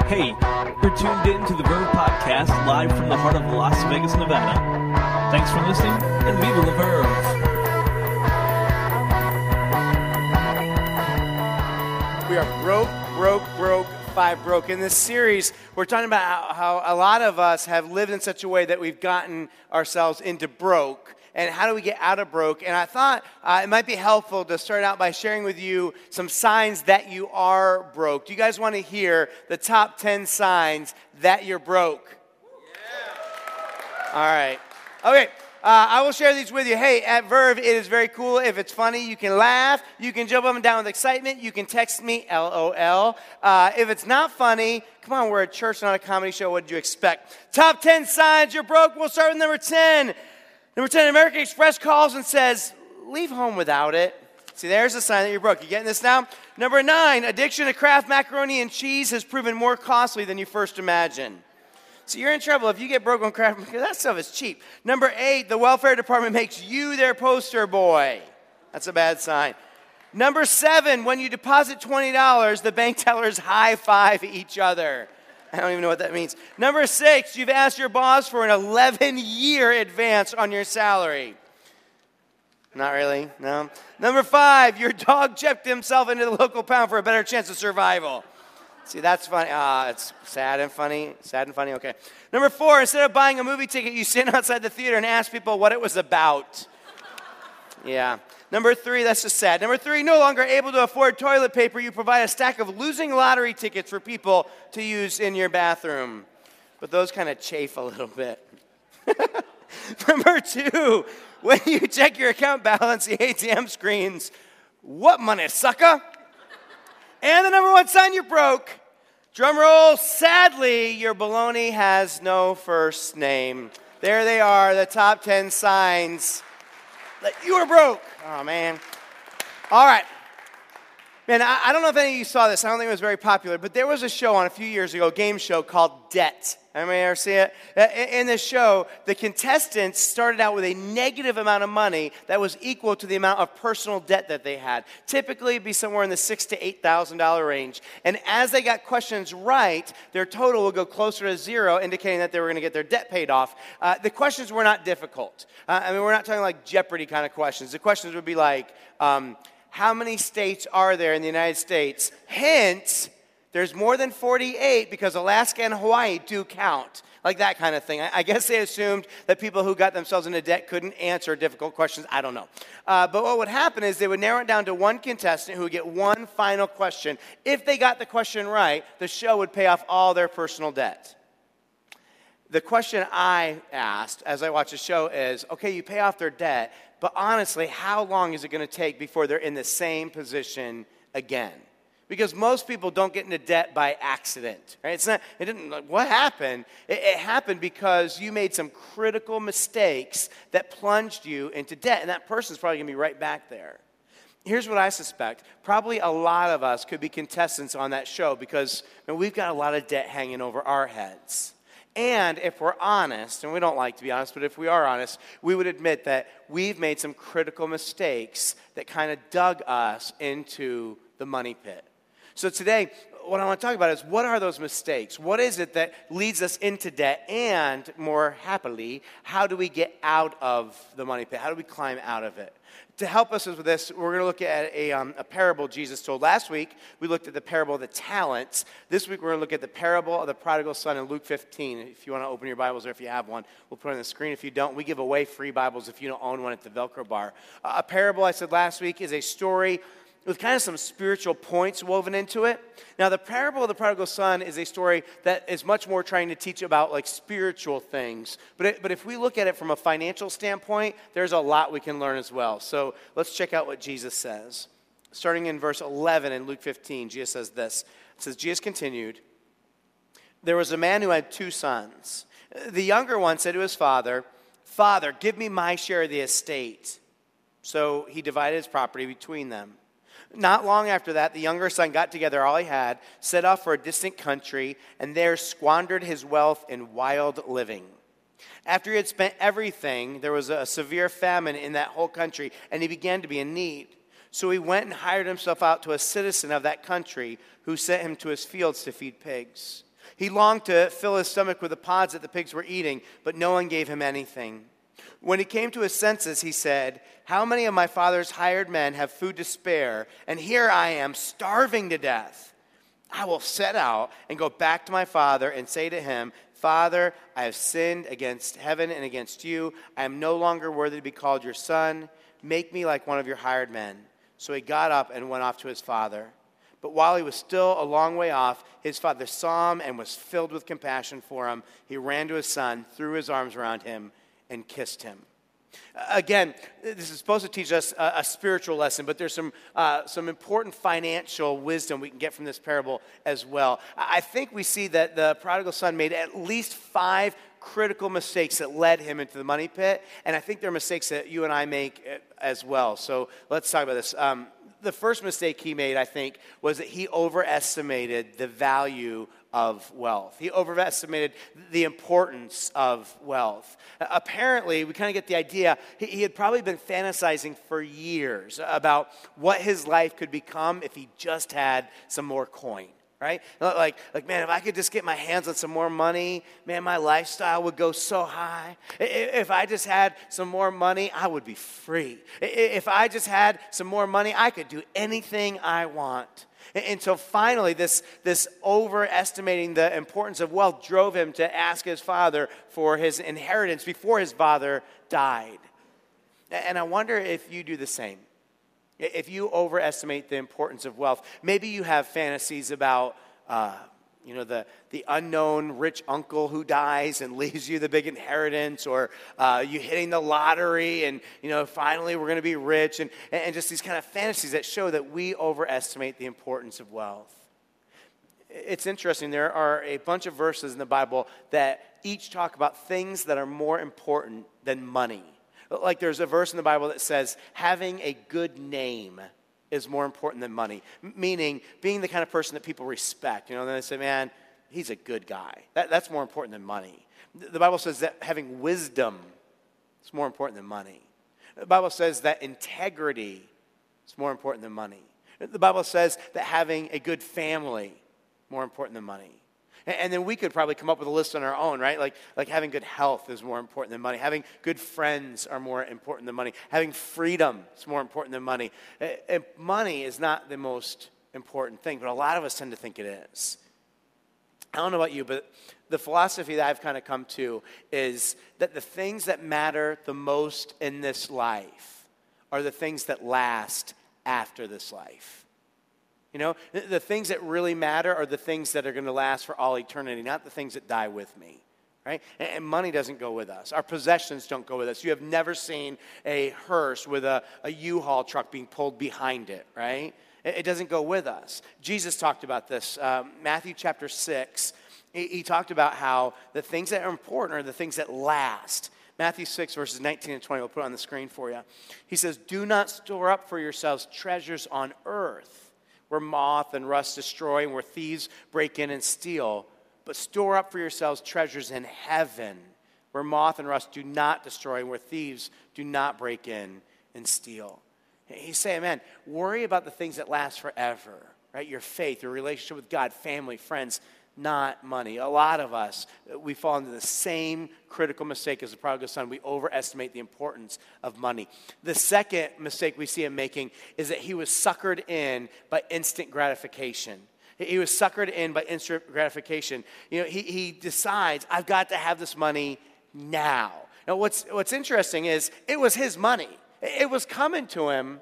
Hey, you're tuned in to the Verve Podcast live from the heart of Las Vegas, Nevada. Thanks for listening, and viva la Verve! We are broke, five broke. In this series, we're talking about how a lot of us have lived in such a way that we've gotten ourselves into broke. And how do we get out of broke? And I thought it might be helpful to start out by sharing with you some signs that you are broke. Do you guys want to hear the top 10 signs that you're broke? Yeah. All right. Okay. I will share these with you. Hey, at Verve, it is very cool. If it's funny, you can laugh. You can jump up and down with excitement. You can text me, LOL. If it's not funny, come on, we're a church, not a comedy show. What did you expect? Top 10 signs you're broke. We'll start with number 10. Number 10, American Express calls and says, leave home without it. See, there's a sign that you're broke. You getting this now? Number 9, addiction to Kraft macaroni and cheese has proven more costly than you first imagined. So you're in trouble if you get broke on Kraft macaroni. That stuff is cheap. Number 8, the welfare department makes you their poster boy. That's a bad sign. Number 7, when you deposit $20, the bank tellers high-five each other. I don't even know what that means. Number 6, you've asked your boss for an 11-year advance on your salary. Not really, no. Number 5, your dog checked himself into the local pound for a better chance of survival. See, that's funny. It's sad and funny. Sad and funny, okay. Number 4, instead of buying a movie ticket, you stand outside the theater and ask people what it was about. Yeah. Number 3, that's just sad. Number 3, no longer able to afford toilet paper, you provide a stack of losing lottery tickets for people to use in your bathroom. But those kind of chafe a little bit. Number 2, when you check your account balance, the ATM screens, what money, sucker? And the number 1 sign you're broke, drum roll, sadly, your baloney has no first name. There they are, the top 10 signs that you are broke. Oh, man. All right. Man, I don't know if any of you saw this. I don't think it was very popular, but there was a show on a few years ago, a game show called Debt. Anybody ever see it? In this show, the contestants started out with a negative amount of money that was equal to the amount of personal debt that they had. Typically, it'd be somewhere in the $6,000 to $8,000 range. And as they got questions right, their total would go closer to zero, indicating that they were going to get their debt paid off. The questions were not difficult. We're not talking like Jeopardy kind of questions. The questions would be like, how many states are there in the United States? Hint, there's more than 48 because Alaska and Hawaii do count. Like that kind of thing. I guess they assumed that people who got themselves into debt couldn't answer difficult questions. I don't know. But what would happen is they would narrow it down to one contestant who would get one final question. If they got the question right, the show would pay off all their personal debt. The question I asked as I watched the show is, okay, you pay off their debt, but honestly, how long is it going to take before they're in the same position again? Because most people don't get into debt by accident, right? What happened? It happened because you made some critical mistakes that plunged you into debt, and that person's probably going to be right back there. Here's what I suspect. Probably a lot of us could be contestants on that show because we've got a lot of debt hanging over our heads. And if we're honest, and we don't like to be honest, but if we are honest, we would admit that we've made some critical mistakes that kind of dug us into the money pit. So today, what I want to talk about is what are those mistakes? What is it that leads us into debt? And more happily, how do we get out of the money pit? How do we climb out of it? To help us with this, we're going to look at a parable Jesus told. Last week, we looked at the parable of the talents. This week, we're going to look at the parable of the prodigal son in Luke 15. If you want to open your Bibles or if you have one, we'll put it on the screen. If you don't, we give away free Bibles if you don't own one at the Velcro bar. A parable, I said last week, is a story with kind of some spiritual points woven into it. Now, the parable of the prodigal son is a story that is much more trying to teach about like spiritual things. But if we look at it from a financial standpoint, there's a lot we can learn as well. So let's check out what Jesus says. Starting in verse 11 in Luke 15, Jesus says this. It says, Jesus continued, there was a man who had 2 sons. The younger one said to his father, Father, give me my share of the estate. So he divided his property between them. Not long after that, the younger son got together all he had, set off for a distant country, and there squandered his wealth in wild living. After he had spent everything, there was a severe famine in that whole country, and he began to be in need. So he went and hired himself out to a citizen of that country who sent him to his fields to feed pigs. He longed to fill his stomach with the pods that the pigs were eating, but no one gave him anything. When he came to his senses, he said, "How many of my father's hired men have food to spare, and here I am starving to death? I will set out and go back to my father and say to him, 'Father, I have sinned against heaven and against you. I am no longer worthy to be called your son. Make me like one of your hired men.' So he got up and went off to his father. But while he was still a long way off, his father saw him and was filled with compassion for him. He ran to his son, threw his arms around him, and kissed him." Again, this is supposed to teach us a spiritual lesson, but there's some important financial wisdom we can get from this parable as well. I think we see that the prodigal son made at least 5 critical mistakes that led him into the money pit, and I think they're mistakes that you and I make as well. So let's talk about this. The first mistake he made, I think, was that he overestimated the value of wealth. He overestimated the importance of wealth. Apparently, we kind of get the idea, he had probably been fantasizing for years about what his life could become if he just had some more coin. Right? Like, man, if I could just get my hands on some more money, man, my lifestyle would go so high. If I just had some more money, I would be free. If I just had some more money, I could do anything I want. Until finally, this overestimating the importance of wealth drove him to ask his father for his inheritance before his father died. And I wonder if you do the same. If you overestimate the importance of wealth, maybe you have fantasies about, the unknown rich uncle who dies and leaves you the big inheritance, or you hitting the lottery and, finally we're going to be rich, and just these kind of fantasies that show that we overestimate the importance of wealth. It's interesting. There are a bunch of verses in the Bible that each talk about things that are more important than money. Like there's a verse in the Bible that says having a good name is more important than money, meaning being the kind of person that people respect. And they say, man, he's a good guy. That's more important than money. The Bible says that having wisdom is more important than money. The Bible says that integrity is more important than money. The Bible says that having a good family is more important than money. And then we could probably come up with a list on our own, right? Like having good health is more important than money. Having good friends are more important than money. Having freedom is more important than money. And money is not the most important thing, but a lot of us tend to think it is. I don't know about you, but the philosophy that I've kind of come to is that the things that matter the most in this life are the things that last after this life. The things that really matter are the things that are going to last for all eternity, not the things that die with me, right? And money doesn't go with us. Our possessions don't go with us. You have never seen a hearse with a U-Haul truck being pulled behind it, right? It doesn't go with us. Jesus talked about this. Matthew chapter 6, he talked about how the things that are important are the things that last. Matthew 6, verses 19 and 20, we'll put it on the screen for you. He says, "Do not store up for yourselves treasures on earth, where moth and rust destroy and where thieves break in and steal. But store up for yourselves treasures in heaven, where moth and rust do not destroy and where thieves do not break in and steal." He's saying, man, worry about the things that last forever, right? Your faith, your relationship with God, family, friends, not money. A lot of us, we fall into the same critical mistake as the prodigal son. We overestimate the importance of money. The second mistake we see him making is that he was suckered in by instant gratification. He was suckered in by instant gratification. He decides, I've got to have this money now. Now, what's interesting is it was his money. It was coming to him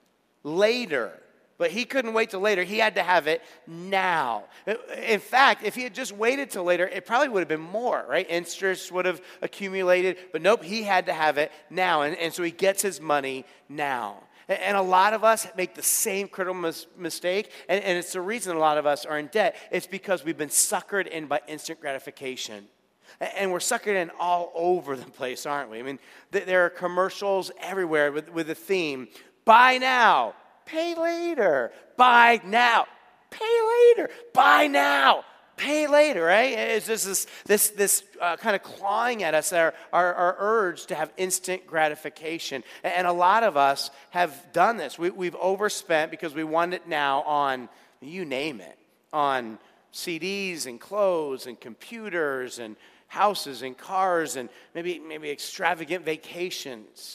later. But he couldn't wait till later. He had to have it now. In fact, if he had just waited till later, it probably would have been more, right? Interest would have accumulated. But nope, he had to have it now. And so he gets his money now. And a lot of us make the same critical mistake. And it's the reason a lot of us are in debt. It's because we've been suckered in by instant gratification. And we're suckered in all over the place, aren't we? I mean, there are commercials everywhere with the theme, buy now, pay later. Buy now. Pay later. Buy now. Pay later, right? It's just this kind of clawing at us, our urge to have instant gratification. And a lot of us have done this. We've overspent because we want it now on, you name it, on CDs and clothes and computers and houses and cars and maybe extravagant vacations.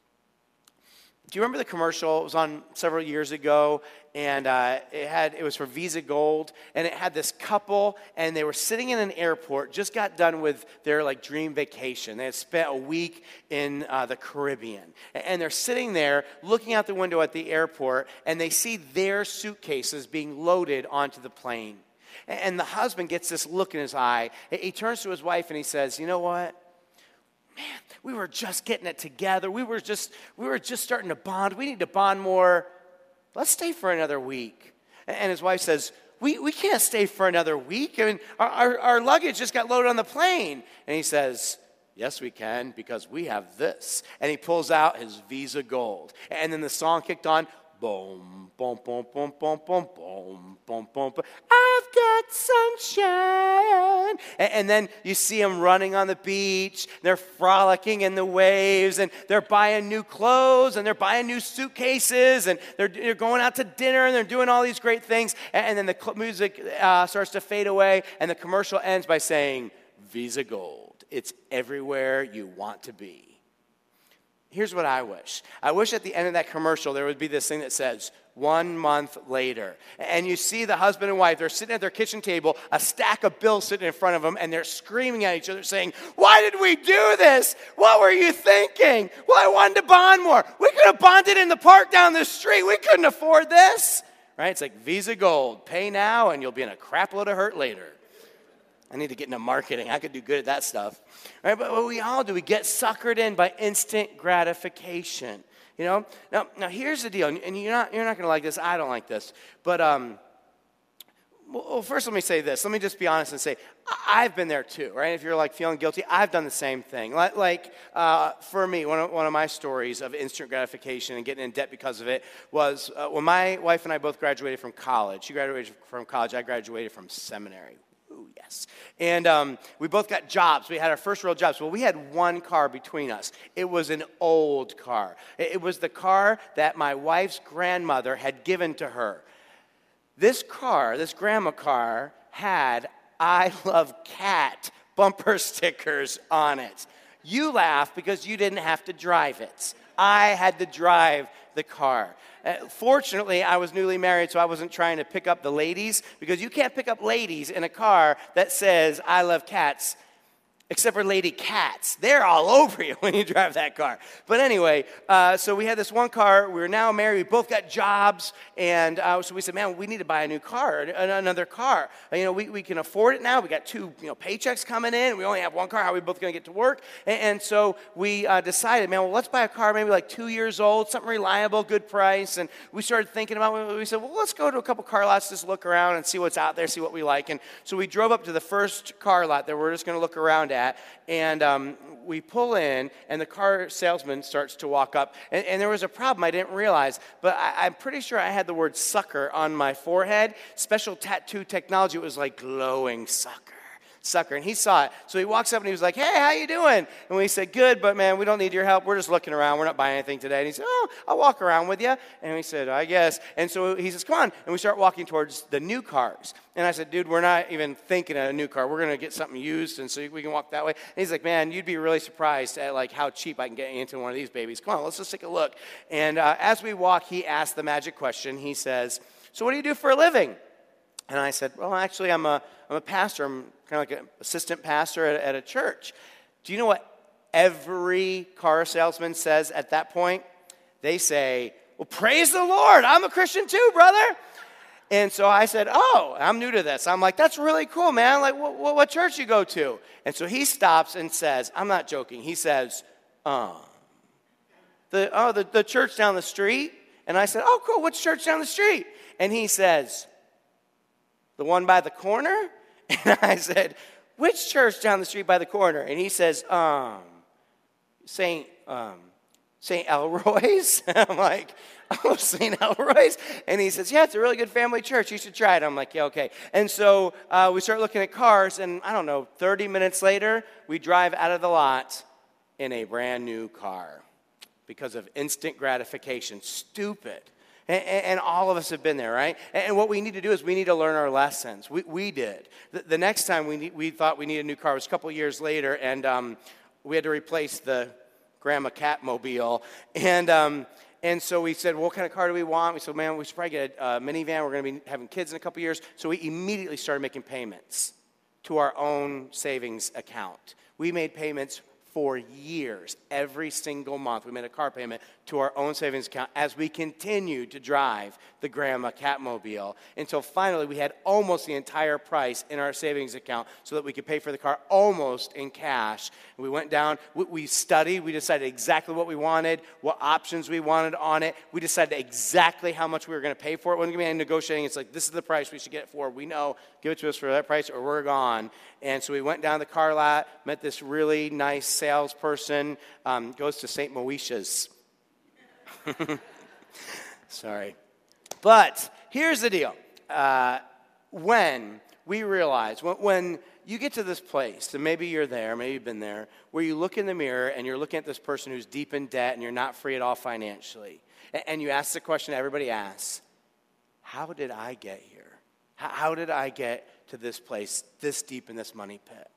Do you remember the commercial? It was on several years ago, and it was for Visa Gold, and it had this couple, and they were sitting in an airport, just got done with their dream vacation. They had spent a week in the Caribbean, and they're sitting there looking out the window at the airport, and they see their suitcases being loaded onto the plane. And the husband gets this look in his eye. He turns to his wife and he says, "You know what? Man, we were just getting it together. We were just starting to bond. We need to bond more. Let's stay for another week." And his wife says, we can't stay for another week. I mean, our luggage just got loaded on the plane. And he says, "Yes, we can, because we have this." And he pulls out his Visa Gold. And then the song kicked on. Boom, boom, boom, boom, boom, boom, boom, boom, boom, boom. I've got sunshine. And then you see them running on the beach. They're frolicking in the waves, and they're buying new clothes, and they're buying new suitcases, and they're going out to dinner, and they're doing all these great things. And then the music starts to fade away, and the commercial ends by saying, "Visa Gold. It's everywhere you want to be." Here's what I wish. I wish at the end of that commercial there would be this thing that says, 1 month later. And you see the husband and wife, they're sitting at their kitchen table, a stack of bills sitting in front of them, and they're screaming at each other saying, "Why did we do this? What were you thinking? Well, I wanted to bond more. We could have bonded in the park down the street. We couldn't afford this." Right? It's like Visa Gold. Pay now and you'll be in a crap load of hurt later. I need to get into marketing. I could do good at that stuff. Right? But what we all do, we get suckered in by instant gratification. Now here's the deal, and you're not going to like this. I don't like this. But well, first let me say this. Let me just be honest and say, I've been there too, right? If you're feeling guilty, I've done the same thing. For me, one of my stories of instant gratification and getting in debt because of it was when my wife and I both graduated from college. She graduated from college. I graduated from seminary. Ooh, yes. And we both got jobs. We had our first real jobs. Well, we had one car between us. It was an old car. It was the car that my wife's grandmother had given to her. This car, this grandma car, had "I love cat" bumper stickers on it. You laugh because you didn't have to drive it. I had to drive the car. Fortunately, I was newly married, so I wasn't trying to pick up the ladies, because you can't pick up ladies in a car that says "I love cats," except for lady cats. They're all over you when you drive that car. But anyway, so we had this one car. We were now married. We both got jobs. And so we said, man, we need to buy a new car, another car. We can afford it now. We got two paychecks coming in. We only have one car. How are we both going to get to work? And so we decided, man, well, let's buy a car maybe 2 years old, something reliable, good price. And we started thinking about it. We said, well, let's go to a couple car lots, just look around and see what's out there, see what we like. And so we drove up to the first car lot that we're just going to look around at. And we pull in, and the car salesman starts to walk up. And there was a problem I didn't realize, but I'm pretty sure I had the word "sucker" on my forehead. Special tattoo technology. It was like glowing "sucker." And he saw it. So he walks up and he was like, "Hey, how you doing?" And we said, "Good, but man, we don't need your help. We're just looking around. We're not buying anything today." And he said, "Oh, I'll walk around with you." And we said, "I guess." And so he says, "Come on." And we start walking towards the new cars. And I said, "Dude, we're not even thinking of a new car. We're going to get something used, and so we can walk that way." And he's like, "Man, you'd be really surprised at how cheap I can get into one of these babies. Come on, let's just take a look." And as we walk, he asked the magic question. He says, "So what do you do for a living?" And I said, "Well, actually, I'm a pastor. I'm kind of like an assistant pastor at a church." Do you know what every car salesman says at that point? They say, "Well, praise the Lord. I'm a Christian too, brother." And so I said, "Oh, I'm new to this." I'm like, "That's really cool, man. What church you go to?" And so he stops and says, I'm not joking. He says, the church down the street." And I said, "Oh, cool. Which church down the street?" And he says, "The one by the corner?" And I said, "Which church down the street by the corner?" And he says, St. Elroy's. I'm like, "Oh, St. Elroy's?" And he says, "Yeah, it's a really good family church. You should try it." I'm like, "Yeah, okay." And so we start looking at cars, and 30 minutes later, we drive out of the lot in a brand new car because of instant gratification. Stupid. And all of us have been there, right? And what we need to do is we need to learn our lessons. We did. The next time we thought we needed a new car was a couple years later, and we had to replace the Grandma Catmobile. And so we said, well, what kind of car do we want? We said, man, we should probably get a minivan. We're going to be having kids in a couple years. So we immediately started making payments to our own savings account. We made payments for years. Every single month, we made a car payment to our own savings account as we continued to drive the Grandma Catmobile until finally we had almost the entire price in our savings account so that we could pay for the car almost in cash. And we went down, we studied, we decided exactly what we wanted, what options we wanted on it. We decided exactly how much we were going to pay for it. It wasn't going to be any negotiating. It's like, this is the price we should get it for. We know, give it to us for that price or we're gone. And so we went down the car lot, met this really nice salesperson, goes to St. Moesha's. Sorry. But here's the deal. When we realize, when you get to this place, and maybe you're there, maybe you've been there, where you look in the mirror and you're looking at this person who's deep in debt and you're not free at all financially, and you ask the question everybody asks, how did I get here? How did I get to this place, this deep in this money pit?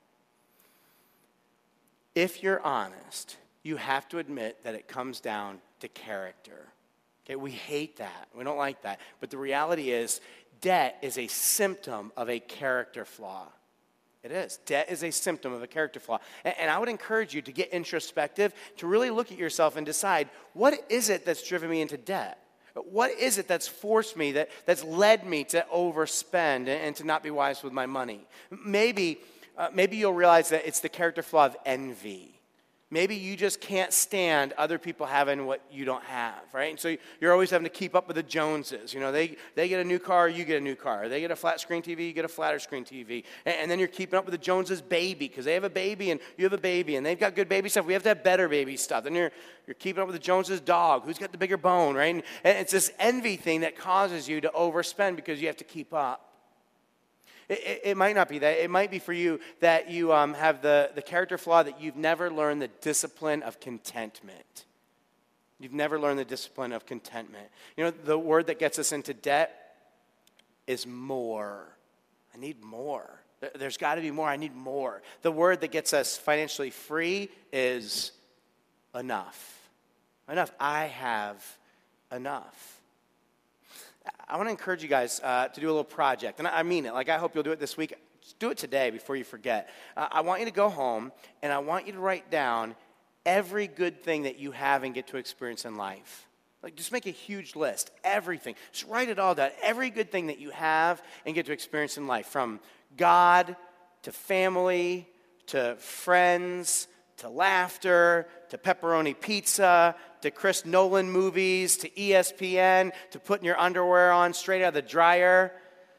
If you're honest, you have to admit that it comes down to character. Okay, we hate that. We don't like that. But the reality is, debt is a symptom of a character flaw. It is. Debt is a symptom of a character flaw. And I would encourage you to get introspective, to really look at yourself and decide, what is it that's driven me into debt? What is it that's forced me, that's led me to overspend and to not be wise with my money? Maybe you'll realize that it's the character flaw of envy. Maybe you just can't stand other people having what you don't have, right? And so you're always having to keep up with the Joneses. You know, they get a new car, you get a new car. They get a flat screen TV, you get a flatter screen TV. And then you're keeping up with the Joneses' baby because they have a baby and you have a baby and they've got good baby stuff. We have to have better baby stuff. Then you're keeping up with the Joneses' dog. Who's got the bigger bone, right? And it's this envy thing that causes you to overspend because you have to keep up. It might not be that. It might be for you that you have the character flaw that you've never learned the discipline of contentment. You've never learned the discipline of contentment. You know, the word that gets us into debt is more. I need more. There's got to be more. I need more. The word that gets us financially free is enough. Enough. I have enough. I want to encourage you guys to do a little project, and I mean it. Like, I hope you'll do it this week. Just do it today before you forget. I want you to go home, and I want you to write down every good thing that you have and get to experience in life. Like, just make a huge list. Everything. Just write it all down. Every good thing that you have and get to experience in life, from God to family to friends to laughter, to pepperoni pizza, to Chris Nolan movies, to ESPN, to putting your underwear on straight out of the dryer.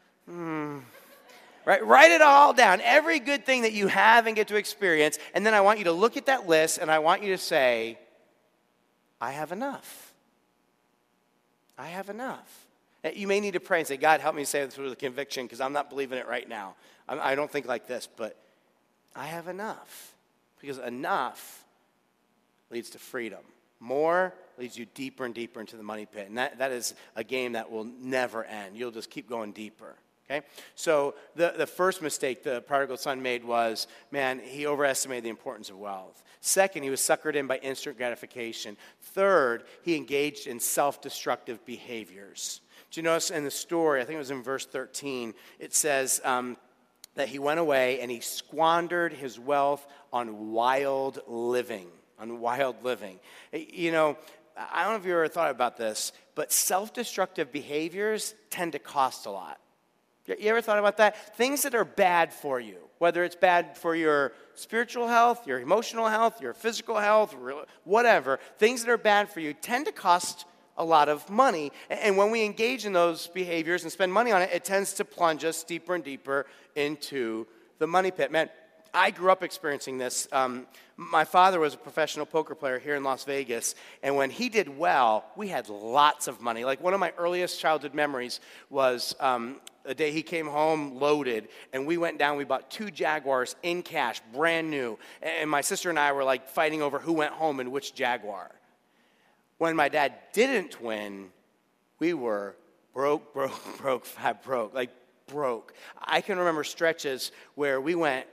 Right? Write it all down. Every good thing that you have and get to experience. And then I want you to look at that list and I want you to say, I have enough. I have enough. You may need to pray and say, God, help me say this with a conviction because I'm not believing it right now. I don't think like this, but I have enough. Because enough leads to freedom. More leads you deeper and deeper into the money pit. And that is a game that will never end. You'll just keep going deeper. Okay? So the first mistake the prodigal son made was, man, he overestimated the importance of wealth. Second, he was suckered in by instant gratification. Third, he engaged in self-destructive behaviors. Do you notice in the story, I think it was in verse 13, it says that he went away and he squandered his wealth on wild living. You know, I don't know if you ever thought about this, but self-destructive behaviors tend to cost a lot. You ever thought about that? Things that are bad for you, whether it's bad for your spiritual health, your emotional health, your physical health, whatever, things that are bad for you tend to cost a lot of money. And when we engage in those behaviors and spend money on it, it tends to plunge us deeper and deeper into the money pit. Man, I grew up experiencing this. My father was a professional poker player here in Las Vegas, and when he did well, we had lots of money. Like, one of my earliest childhood memories was a day he came home loaded, and we went down, we bought 2 Jaguars in cash, brand new, and my sister and I were like fighting over who went home in which Jaguar. When my dad didn't win, we were broke, fat broke, like broke. I can remember stretches where we went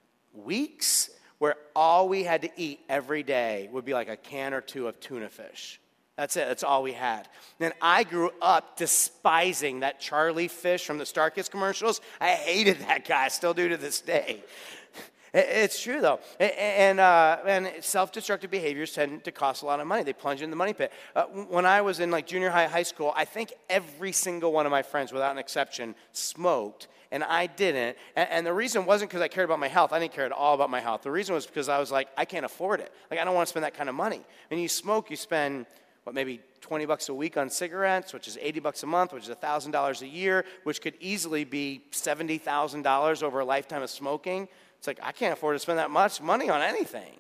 weeks where all we had to eat every day would be like a can or two of tuna fish. That's it. That's all we had. Then I grew up despising that Charlie fish from the Starkist commercials. I hated that guy. I still do to this day. It's true, though. And self-destructive behaviors tend to cost a lot of money. They plunge you in the money pit. When I was in like junior high school, I think every single one of my friends, without an exception, smoked, and I didn't. And the reason wasn't because I cared about my health. I didn't care at all about my health. The reason was because I was like, I can't afford it. Like, I don't want to spend that kind of money. When you smoke, you spend maybe $20 a week on cigarettes, which is $80 a month, which is $1,000 a year, which could easily be $70,000 over a lifetime of smoking. It's like, I can't afford to spend that much money on anything.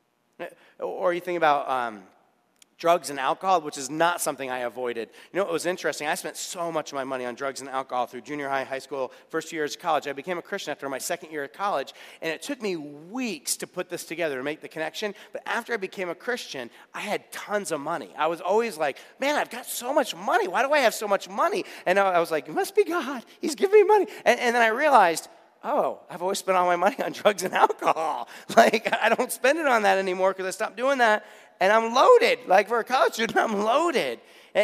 Or you think about drugs and alcohol, which is not something I avoided. You know, it was interesting. I spent so much of my money on drugs and alcohol through junior high school, first 2 years of college. I became a Christian after my second year of college, and it took me weeks to put this together, to make the connection. But after I became a Christian, I had tons of money. I was always like, man, I've got so much money. Why do I have so much money? And I was like, it must be God. He's giving me money. And then I realized, oh, I've always spent all my money on drugs and alcohol. Like, I don't spend it on that anymore because I stopped doing that. And I'm loaded. Like, for a college student, I'm loaded.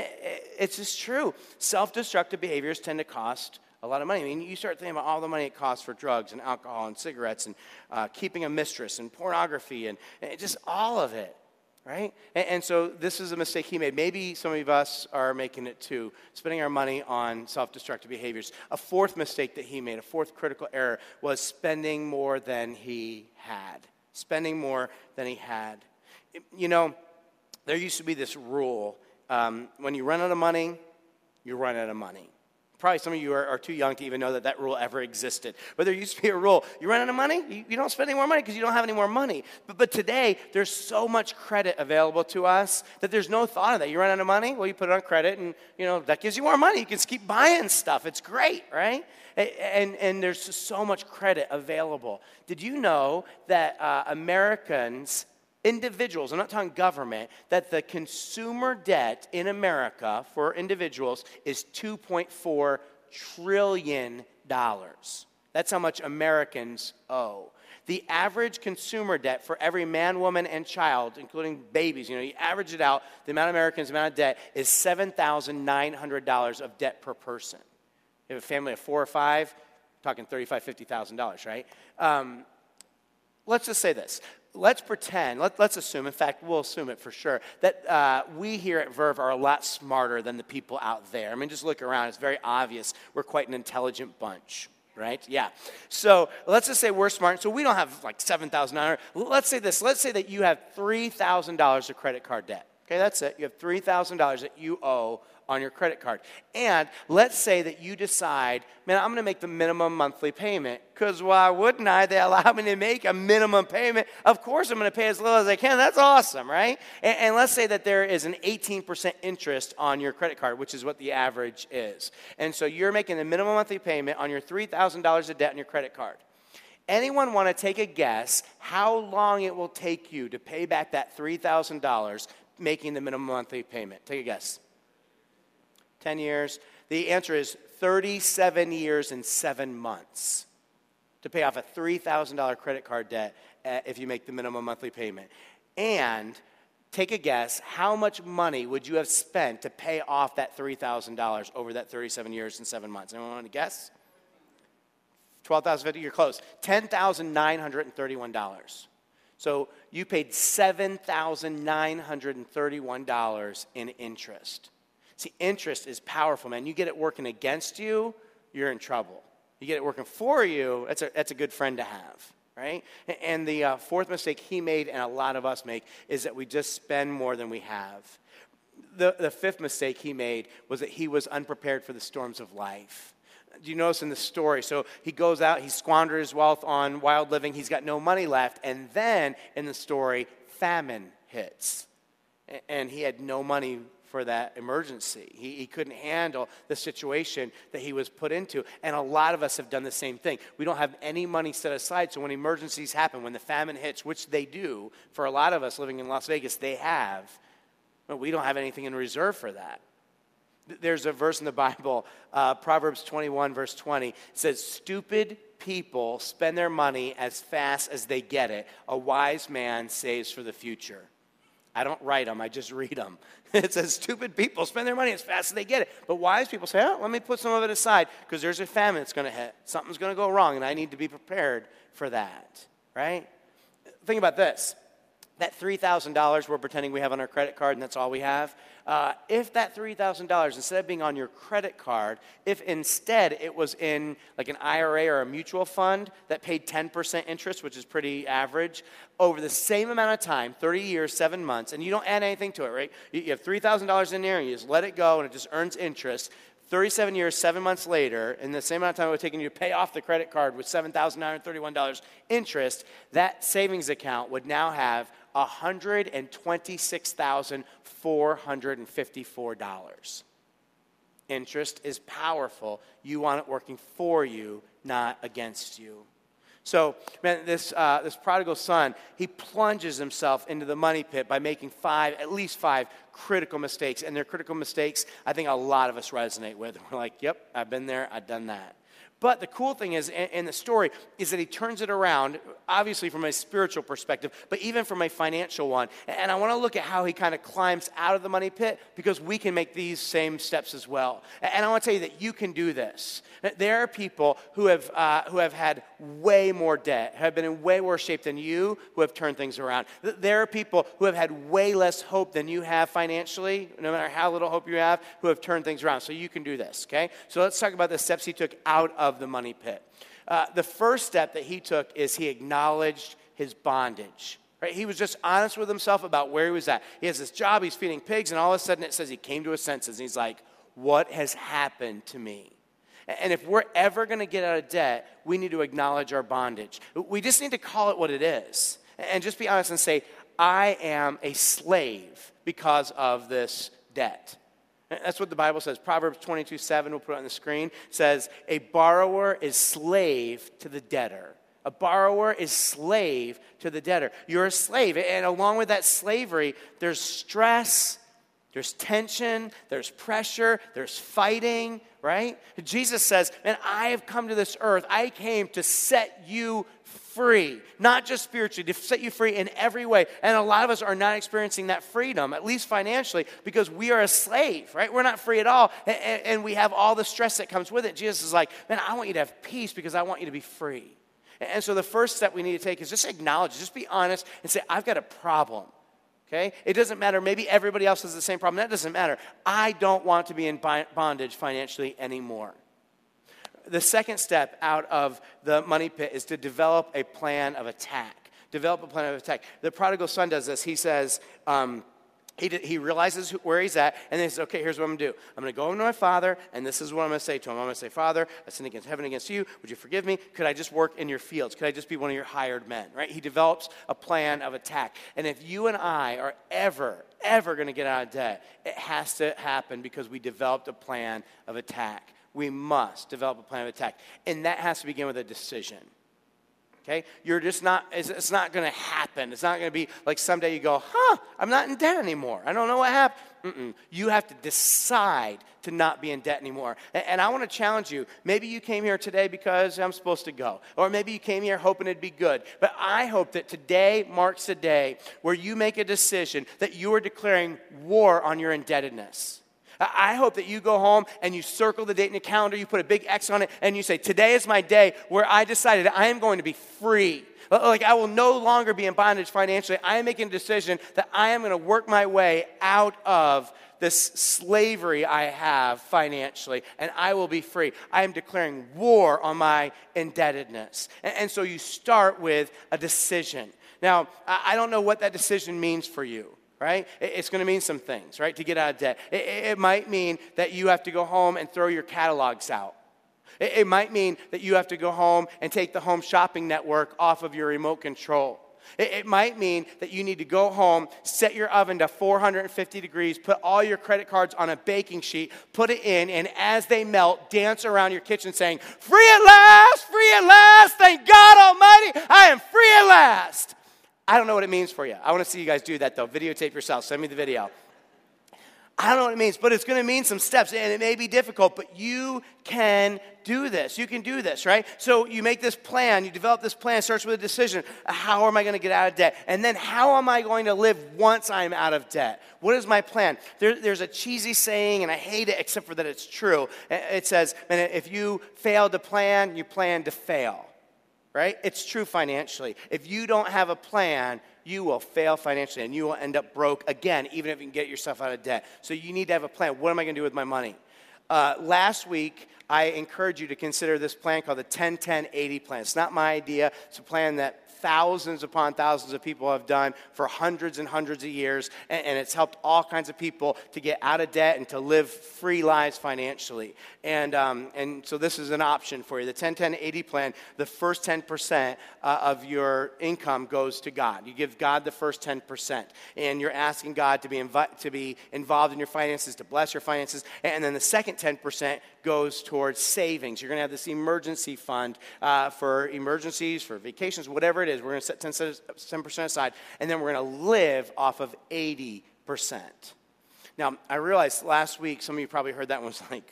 It's just true. Self-destructive behaviors tend to cost a lot of money. I mean, you start thinking about all the money it costs for drugs and alcohol and cigarettes and keeping a mistress and pornography and just all of it, right? And so this is a mistake he made. Maybe some of us are making it too, spending our money on self-destructive behaviors. A fourth mistake that he made, a fourth critical error, was spending more than he had. Spending more than he had. You know, there used to be this rule. When you run out of money, you run out of money. Probably some of you are too young to even know that rule ever existed. But there used to be a rule. You run out of money, you don't spend any more money because you don't have any more money. But today, there's so much credit available to us that there's no thought of that. You run out of money, well, you put it on credit, and, you know, that gives you more money. You can just keep buying stuff. It's great, right? And there's just so much credit available. Did you know that Americans, individuals, I'm not talking government, that the consumer debt in America for individuals is $2.4 trillion. That's how much Americans owe. The average consumer debt for every man, woman, and child, including babies, you average it out, the amount of Americans' amount of debt is $7,900 of debt per person. You have a family of 4 or 5, talking $35,000, $50,000, right? Let's just say this. Let's pretend, let's assume, in fact, we'll assume it for sure, that we here at Verve are a lot smarter than the people out there. I mean, just look around. It's very obvious we're quite an intelligent bunch, right? Yeah. So let's just say we're smart. So we don't have like $7,900. Let's say this. Let's say that you have $3,000 of credit card debt. Okay, that's it. You have $3,000 that you owe on your credit card. And let's say that you decide, man, I'm going to make the minimum monthly payment. Because why wouldn't I? They allow me to make a minimum payment. Of course I'm going to pay as little as I can. That's awesome, right? And let's say that there is an 18% interest on your credit card, which is what the average is. And so you're making the minimum monthly payment on your $3,000 of debt on your credit card. Anyone want to take a guess how long it will take you to pay back that $3,000 making the minimum monthly payment? Take a guess. 10 years. The answer is 37 years and 7 months to pay off a $3,000 credit card debt if you make the minimum monthly payment. And take a guess, how much money would you have spent to pay off that $3,000 over that 37 years and 7 months? Anyone want to guess? $12,050, you're close. $10,931. So you paid $7,931 in interest. See, interest is powerful, man. You get it working against you, you're in trouble. You get it working for you, that's a good friend to have, right? And the fourth mistake he made and a lot of us make is that we just spend more than we have. The fifth mistake he made was that he was unprepared for the storms of life. Do you notice in the story? So he goes out, he squanders his wealth on wild living, he's got no money left, and then in the story, famine hits. And he had no money for that emergency. He couldn't handle the situation that he was put into. And a lot of us have done the same thing. We don't have any money set aside, so when emergencies happen, when the famine hits, which they do, for a lot of us living in Las Vegas, they have, but we don't have anything in reserve for that. There's a verse in the Bible, Proverbs 21, verse 20. It says, stupid people spend their money as fast as they get it. A wise man saves for the future. I don't write them, I just read them. It says stupid people spend their money as fast as they get it. But wise people say, let me put some of it aside because there's a famine that's going to hit. Something's going to go wrong, and I need to be prepared for that, right? Think about this. That $3,000 we're pretending we have on our credit card and that's all we have, if that $3,000, instead of being on your credit card, if instead it was in like an IRA or a mutual fund that paid 10% interest, which is pretty average, over the same amount of time, 30 years, 7 months, and you don't add anything to it, right? You have $3,000 in there and you just let it go and it just earns interest. 37 years, 7 months later, in the same amount of time it would take you to pay off the credit card with $7,931 interest, that savings account would now have $126,454. Interest is powerful. You want it working for you, not against you. So, man, this prodigal son, he plunges himself into the money pit by making at least five critical mistakes. And they're critical mistakes I think a lot of us resonate with. We're like, yep, I've been there, I've done that. But the cool thing is, in the story, is that he turns it around, obviously from a spiritual perspective, but even from a financial one. And I want to look at how he kind of climbs out of the money pit because we can make these same steps as well. And I want to tell you that you can do this. There are people who have had way more debt, have been in way worse shape than you, who have turned things around. There are people who have had way less hope than you have financially, no matter how little hope you have, who have turned things around. So you can do this, okay? So let's talk about the steps he took out of the money pit. The first step that he took is he acknowledged his bondage. Right? He was just honest with himself about where he was at. He has this job, he's feeding pigs, and all of a sudden it says he came to his senses. And he's like, what has happened to me? And if we're ever going to get out of debt, we need to acknowledge our bondage. We just need to call it what it is. And just be honest and say, I am a slave because of this debt. That's what the Bible says. Proverbs 22:7, we'll put it on the screen, says, a borrower is slave to the debtor. A borrower is slave to the debtor. You're a slave. And along with that slavery, there's stress, there's tension, there's pressure, there's fighting, right? Jesus says, man, I have come to this earth. I came to set you free, not just spiritually, to set you free in every way. And a lot of us are not experiencing that freedom, at least financially, because we are a slave, right? We're not free at all, and we have all the stress that comes with it. Jesus is like, man, I want you to have peace because I want you to be free. And so the first step we need to take is just acknowledge, just be honest and say, I've got a problem. Okay? It doesn't matter. Maybe everybody else has the same problem. That doesn't matter. I don't want to be in bondage financially anymore. The second step out of the money pit is to develop a plan of attack. Develop a plan of attack. The prodigal son does this. He says, he realizes where he's at, and then he says, okay, here's what I'm going to do. I'm going to go over to my father, and this is what I'm going to say to him. I'm going to say, Father, I sinned against heaven, against you. Would you forgive me? Could I just work in your fields? Could I just be one of your hired men? Right? He develops a plan of attack. And if you and I are ever going to get out of debt, it has to happen because we developed a plan of attack. We must develop a plan of attack. And that has to begin with a decision. Okay? It's not going to happen. It's not going to be like someday you go, I'm not in debt anymore. I don't know what happened. You have to decide to not be in debt anymore. And I want to challenge you. Maybe you came here today because I'm supposed to go. Or maybe you came here hoping it'd be good. But I hope that today marks the day where you make a decision that you are declaring war on your indebtedness. I hope that you go home and you circle the date in the calendar, you put a big X on it, and you say, today is my day where I decided I am going to be free. Like I will no longer be in bondage financially. I am making a decision that I am going to work my way out of this slavery I have financially, and I will be free. I am declaring war on my indebtedness. And so you start with a decision. Now, I don't know what that decision means for you. Right? It's going to mean some things, right, to get out of debt. It might mean that you have to go home and throw your catalogs out. It might mean that you have to go home and take the home shopping network off of your remote control. It might mean that you need to go home, set your oven to 450 degrees, put all your credit cards on a baking sheet, put it in, and as they melt, dance around your kitchen saying, free at last, thank God Almighty, I am free at last. I don't know what it means for you. I want to see you guys do that, though. Videotape yourself. Send me the video. I don't know what it means, but it's going to mean some steps, and it may be difficult, but you can do this. You can do this, right? So you make this plan, you develop this plan, starts with a decision. How am I going to get out of debt? And then how am I going to live once I'm out of debt? What is my plan? There's a cheesy saying, and I hate it except for that it's true. It says, man, if you fail to plan, you plan to fail, right? It's true financially. If you don't have a plan, you will fail financially, and you will end up broke again, even if you can get yourself out of debt. So you need to have a plan. What am I going to do with my money? Last week, I encourage you to consider this plan called the 10-10-80 plan. It's not my idea. It's a plan that thousands upon thousands of people have done for hundreds and hundreds of years, and it's helped all kinds of people to get out of debt and to live free lives financially. And so this is an option for you. The 10-10-80 plan, the first 10% of your income goes to God. You give God the first 10%, and you're asking God to be involved in your finances, to bless your finances, and then the second 10% goes towards savings. You're going to have this emergency fund for emergencies, for vacations, whatever it is. We're going to set 10% aside, and then we're going to live off of 80%. Now, I realized last week, some of you probably heard that and was like,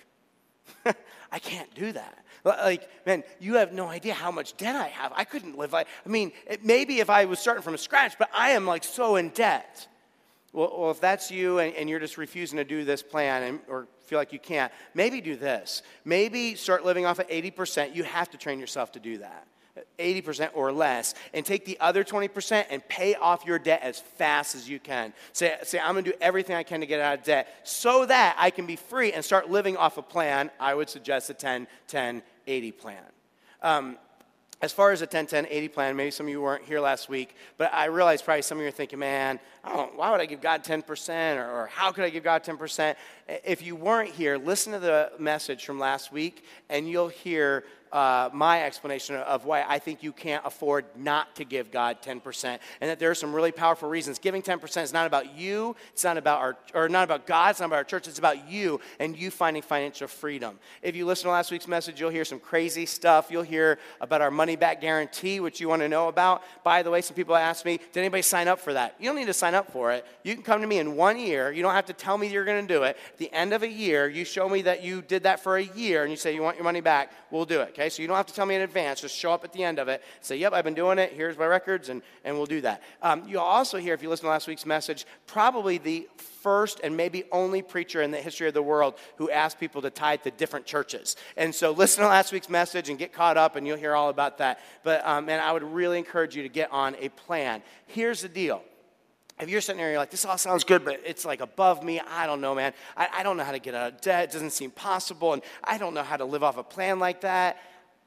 I can't do that. Like, man, you have no idea how much debt I have. I couldn't live like, maybe if I was starting from scratch, but I am like so in debt. Well, if that's you and you're just refusing to do this plan or feel like you can't, maybe do this. Maybe start living off of 80%. You have to train yourself to do that. 80% or less, and take the other 20% and pay off your debt as fast as you can. Say, I'm going to do everything I can to get out of debt so that I can be free and start living off a plan. I would suggest the 10-10-80 plan. As far as a 10-10-80 plan, maybe some of you weren't here last week, but I realize probably some of you are thinking, man, why would I give God 10%, or how could I give God 10%? If you weren't here, listen to the message from last week, and you'll hear my explanation of why I think you can't afford not to give God 10%, and that there are some really powerful reasons. Giving 10% is not about you, it's not about not about God, it's not about our church, it's about you and you finding financial freedom. If you listen to last week's message, you'll hear some crazy stuff. You'll hear about our money-back guarantee, which you want to know about. By the way, some people ask me, did anybody sign up for that? You don't need to sign up for it. You can come to me in 1 year. You don't have to tell me you're going to do it. At the end of a year, you show me that you did that for a year, and you say you want your money back, we'll do it, okay? So you don't have to tell me in advance. Just show up at the end of it. Say, yep, I've been doing it. Here's my records, and we'll do that. You'll also hear, if you listen to last week's message, probably the first and maybe only preacher in the history of the world who asked people to tithe to different churches. And so listen to last week's message and get caught up, and you'll hear all about that. But, man, I would really encourage you to get on a plan. Here's the deal. If you're sitting there and you're like, this all sounds good, but it's like above me, I don't know, man. I don't know how to get out of debt. It doesn't seem possible, and I don't know how to live off a plan like that.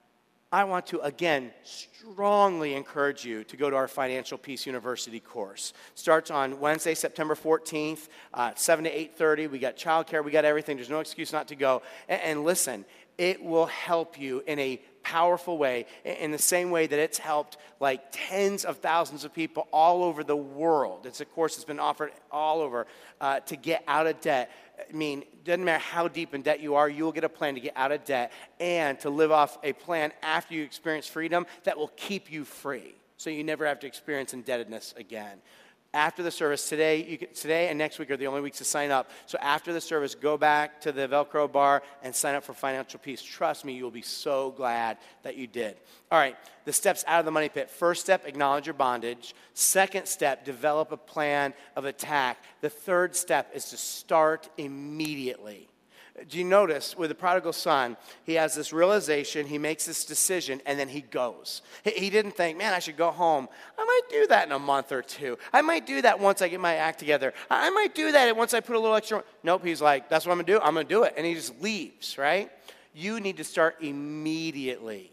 I want to, again, strongly encourage you to go to our Financial Peace University course. Starts on Wednesday, September 14th, 7 to 8:30. We got childcare. We got everything. There's no excuse not to go. And listen, it will help you in a powerful way, in the same way that it's helped like tens of thousands of people all over the world. It's a course that's been offered all over to get out of debt. I mean, it doesn't matter how deep in debt you are, you will get a plan to get out of debt and to live off a plan after you experience freedom that will keep you free, so you never have to experience indebtedness again. After the service, today and next week are the only weeks to sign up. So after the service, go back to the Velcro bar and sign up for Financial Peace. Trust me, you'll be so glad that you did. All right, the steps out of the money pit. First step, acknowledge your bondage. Second step, develop a plan of attack. The third step is to start immediately. Do you notice with the prodigal son, he has this realization, he makes this decision, and then he goes. He didn't think, man, I should go home. I might do that in a month or two. I might do that once I get my act together. I might do that once I put a little extra. Nope, he's like, that's what I'm going to do. I'm going to do it. And he just leaves, right? You need to start immediately,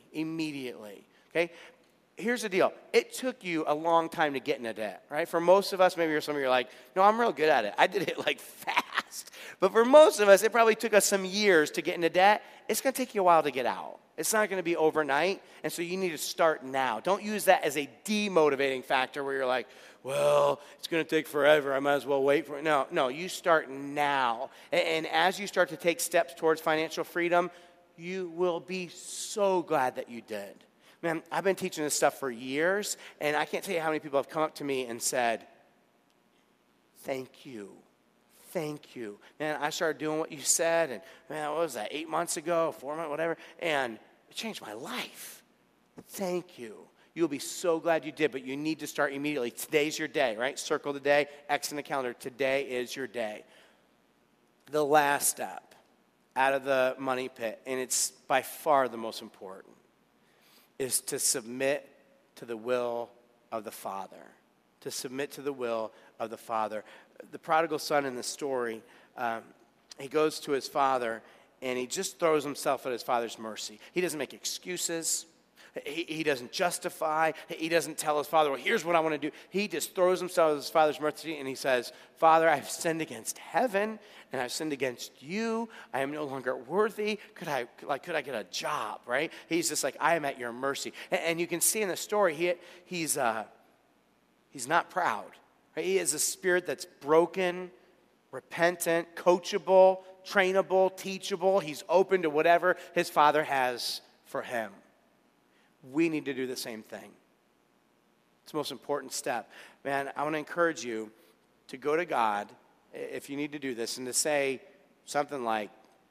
okay? Here's the deal. It took you a long time to get into debt, right? For most of us, maybe some of you are like, no, I'm real good at it. I did it like fast. But for most of us, it probably took us some years to get into debt. It's going to take you a while to get out. It's not going to be overnight, and so you need to start now. Don't use that as a demotivating factor where you're like, well, it's going to take forever. I might as well wait for it. No, you start now. And as you start to take steps towards financial freedom, you will be so glad that you did. Man, I've been teaching this stuff for years, and I can't tell you how many people have come up to me and said, thank you thank you. Man, I started doing what you said, and man, what was that, 8 months ago, 4 months, whatever, and it changed my life. Thank you. You'll be so glad you did, but you need to start immediately. Today's your day, right? Circle the day, X in the calendar. Today is your day. The last step out of the money pit, and it's by far the most important, is to submit to the will of the Father. To submit to the will of the Father. The prodigal son in the story, he goes to his father, and he just throws himself at his father's mercy. He doesn't make excuses. He doesn't justify. He doesn't tell his father, well, here's what I want to do. He just throws himself at his father's mercy, and he says, Father, I've sinned against heaven, and I've sinned against you. I am no longer worthy. Could I get a job, right? He's just like, I am at your mercy. And you can see in the story, he's not proud. Right? He has a spirit that's broken, repentant, coachable, trainable, teachable. He's open to whatever his father has for him. We need to do the same thing. It's the most important step. Man, I want to encourage you to go to God, if you need to do this, and to say something like,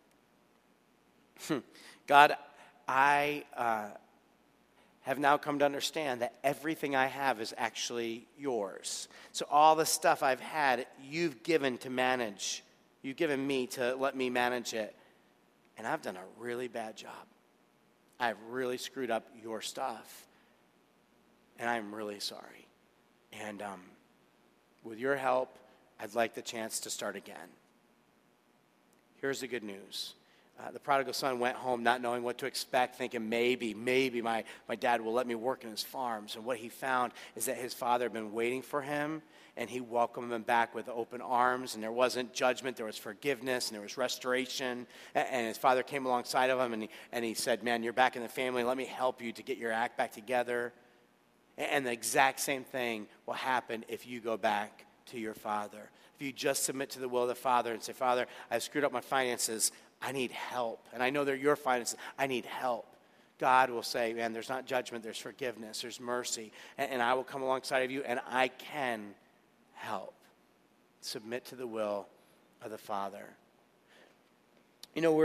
God, I have now come to understand that everything I have is actually yours. So all the stuff I've had, you've given to manage. You've given me to let me manage it. And I've done a really bad job. I've really screwed up your stuff, and I'm really sorry. And with your help, I'd like the chance to start again. Here's the good news. The prodigal son went home not knowing what to expect, thinking maybe my dad will let me work in his farms. And what he found is that his father had been waiting for him, and he welcomed him back with open arms. And there wasn't judgment, there was forgiveness, and there was restoration. And his father came alongside of him, and he said, man, you're back in the family. Let me help you to get your act back together. And the exact same thing will happen if you go back to your father. If you just submit to the will of the Father and say, Father, I've screwed up my finances. I need help. And I know they're your finances. I need help. God will say, man, there's not judgment. There's forgiveness. There's mercy. And I will come alongside of you, and I can help. Submit to the will of the Father. You know,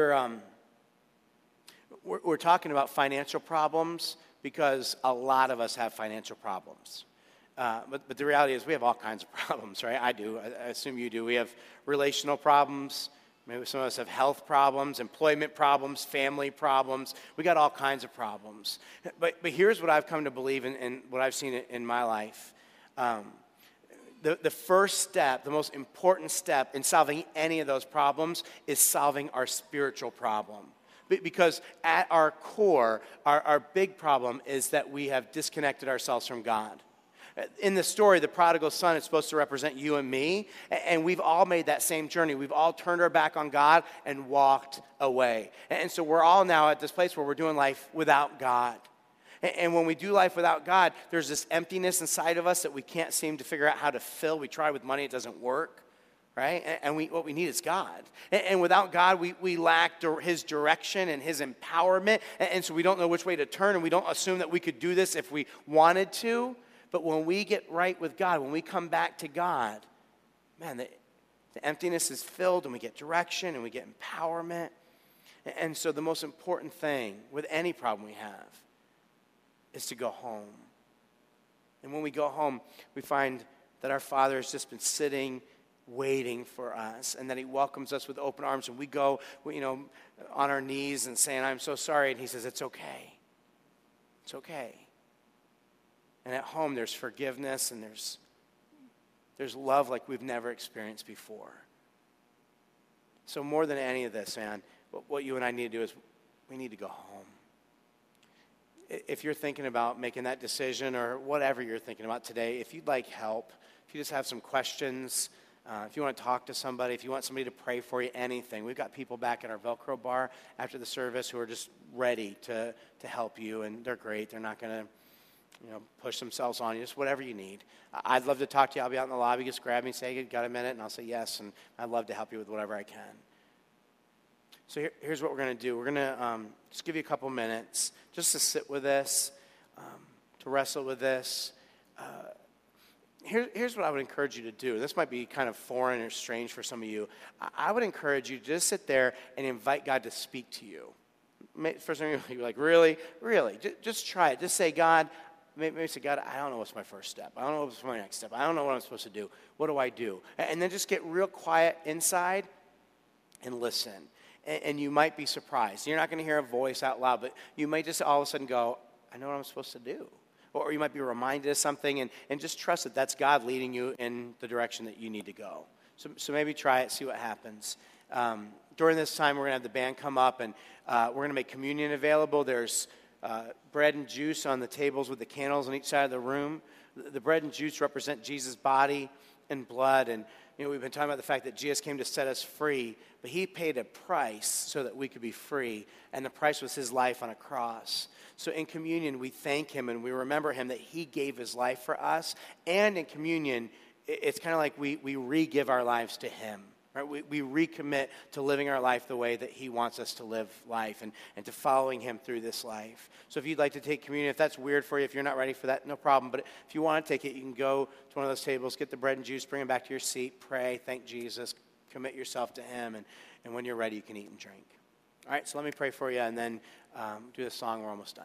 we're talking about financial problems because a lot of us have financial problems. But the reality is we have all kinds of problems, right? I do. I assume you do. We have relational problems. Maybe some of us have health problems, employment problems, family problems. We got all kinds of problems. But here's what I've come to believe in what I've seen in my life. The first step, the most important step in solving any of those problems is solving our spiritual problem. Because at our core, our big problem is that we have disconnected ourselves from God. In the story, the prodigal son is supposed to represent you and me, and we've all made that same journey. We've all turned our back on God and walked away. And so we're all now at this place where we're doing life without God. And when we do life without God, there's this emptiness inside of us that we can't seem to figure out how to fill. We try with money, it doesn't work, right? And what we need is God. And without God, we lack His direction and His empowerment, and so we don't know which way to turn, and we don't assume that we could do this if we wanted to. But when we get right with God, when we come back to God, man, the emptiness is filled, and we get direction, and we get empowerment. And so the most important thing with any problem we have is to go home. And when we go home, we find that our Father has just been sitting, waiting for us, and that He welcomes us with open arms. And we go, on our knees and saying, I'm so sorry. And He says, it's okay. It's okay. And at home, there's forgiveness and there's love like we've never experienced before. So more than any of this, man, what you and I need to do is we need to go home. If you're thinking about making that decision or whatever you're thinking about today, if you'd like help, if you just have some questions, if you want to talk to somebody, if you want somebody to pray for you, anything. We've got people back at our Velcro bar after the service who are just ready to help you, and they're great. They're not going to push themselves on you, just whatever you need. I'd love to talk to you. I'll be out in the lobby. Just grab me, say, got a minute? And I'll say yes, and I'd love to help you with whatever I can. So here's what we're going to do. We're going to just give you a couple minutes just to sit with this, to wrestle with this. Here's what I would encourage you to do. This might be kind of foreign or strange for some of you. I would encourage you to just sit there and invite God to speak to you. For some of you, you're like, really? Really? Just try it. Just say, God, maybe say, God, I don't know what's my first step. I don't know what's my next step. I don't know what I'm supposed to do. What do I do? And then just get real quiet inside and listen. And you might be surprised. You're not going to hear a voice out loud, but you might just all of a sudden go, I know what I'm supposed to do. Or you might be reminded of something and just trust that that's God leading you in the direction that you need to go. So maybe try it, see what happens. During this time, we're going to have the band come up, and we're going to make communion available. There's bread and juice on the tables with the candles on each side of the room. The bread and juice represent Jesus' body and blood. And we've been talking about the fact that Jesus came to set us free, but he paid a price so that we could be free, and the price was his life on a cross. So in communion, we thank him and we remember him that he gave his life for us. And in communion, it's kind of like we re-give our lives to him. Right? We recommit to living our life the way that he wants us to live life and to following him through this life. So if you'd like to take communion, if that's weird for you, if you're not ready for that, no problem. But if you want to take it, you can go to one of those tables, get the bread and juice, bring them back to your seat, pray, thank Jesus, commit yourself to him, and when you're ready, you can eat and drink. All right, so let me pray for you and then do the song. We're almost done.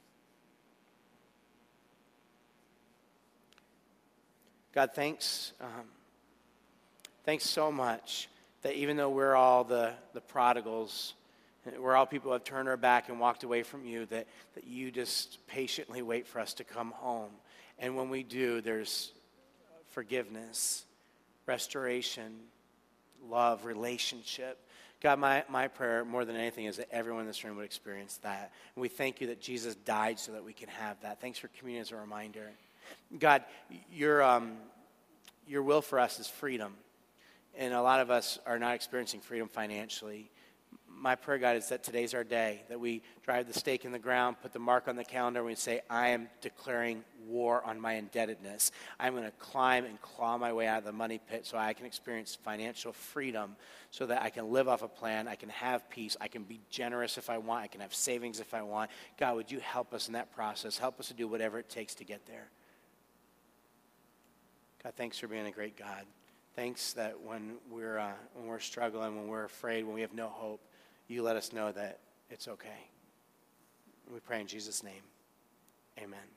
God, thanks. Thanks so much that even though we're all the prodigals, we're all people who have turned our back and walked away from you, that you just patiently wait for us to come home. And when we do, there's forgiveness, restoration, love, relationship. God, my prayer more than anything is that everyone in this room would experience that. And we thank you that Jesus died so that we can have that. Thanks for communion as a reminder. God, your will for us is freedom. And a lot of us are not experiencing freedom financially. My prayer, God, is that today's our day, that we drive the stake in the ground, put the mark on the calendar, and we say, I am declaring war on my indebtedness. I'm going to climb and claw my way out of the money pit so I can experience financial freedom, so that I can live off a plan, I can have peace, I can be generous if I want, I can have savings if I want. God, would you help us in that process? Help us to do whatever it takes to get there. God, thanks for being a great God. Thanks that when we're struggling, when we're afraid, when we have no hope, you let us know that it's okay. We pray in Jesus' name. Amen.